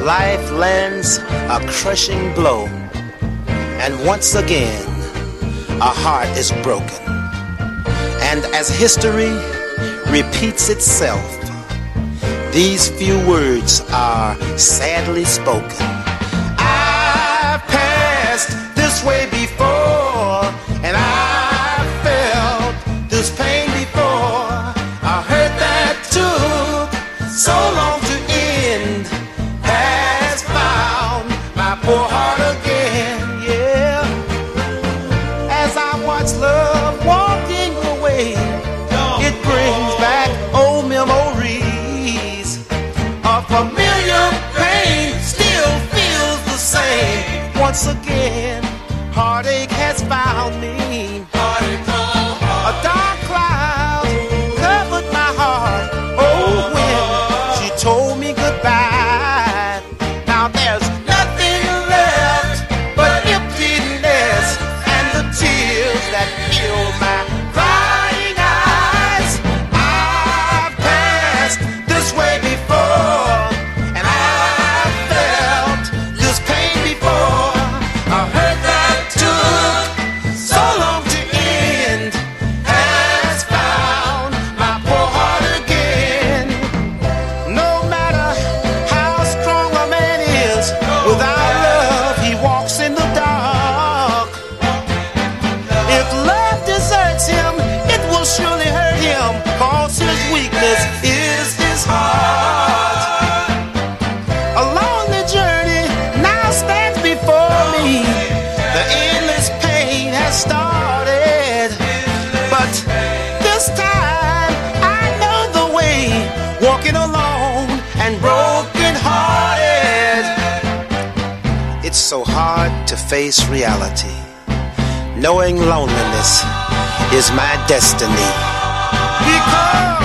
life lands a crushing blow, and once again a heart is broken. And as history repeats itself, these few words are sadly spoken. I've passed this way before, and I felt this pain before. I heard that took so long to end, has found my poor heart again, yeah. As I watch love walking away, it brings back old memories. A familiar pain still feels the same. Once again, heartache has found me. A dark cloud covered my heart. Oh, when she told me goodbye. Now there's nothing left but emptiness and the tears that fill my crying eyes. I've passed this way before, and I felt this pain before. I heard that took so long to end, has found my poor heart again. No matter how strong a man is, without love he walks in the dark. If love deserts him, it will surely hurt him, cause his weakness is his heart. A lonely journey now stands before me. The endless pain has started, but this time I know the way, walking alone and broken hearted. It's so hard to face reality, knowing loneliness is my destiny, because